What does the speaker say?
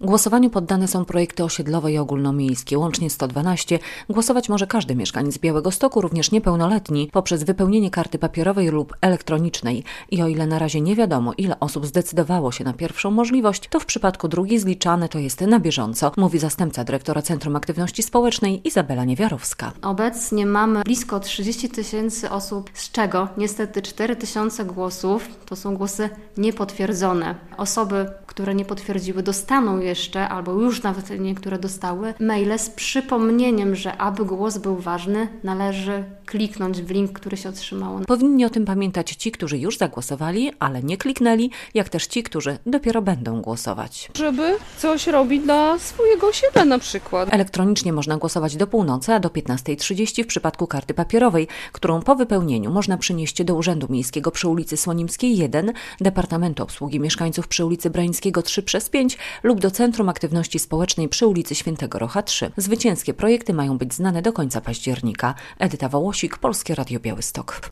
Głosowaniu poddane są projekty osiedlowe i ogólnomiejskie, łącznie 112. Głosować może każdy mieszkaniec Białegostoku, również niepełnoletni, poprzez wypełnienie karty papierowej lub elektronicznej. I o ile na razie nie wiadomo, ile osób zdecydowało się na pierwszą możliwość, to w przypadku drugiej zliczane to jest na bieżąco, mówi zastępca dyrektora Centrum Aktywności Społecznej Izabela Niewiarowska. Obecnie mamy blisko 30 000 osób, z czego niestety 4 000 głosów to są głosy niepotwierdzone. Osoby, które nie potwierdziły, dostaną jeszcze, albo już nawet niektóre dostały, maile z przypomnieniem, że aby głos był ważny, należy kliknąć w link, który się otrzymało. Powinni o tym pamiętać ci, którzy już zagłosowali, ale nie kliknęli, jak też ci, którzy dopiero będą głosować. Żeby coś robić dla swojego osiedla na przykład. Elektronicznie można głosować do północy, a do 15:30 w przypadku karty papierowej, którą po wypełnieniu można przynieść do Urzędu Miejskiego przy ulicy Słonimskiej 1, Departamentu Obsługi Mieszkańców przy ulicy Brańskiego 3/5 lub do Centrum Aktywności Społecznej przy ulicy Świętego Rocha 3. Zwycięskie projekty mają być znane do końca października. Edyta Wołosik, Polskie Radio Białystok.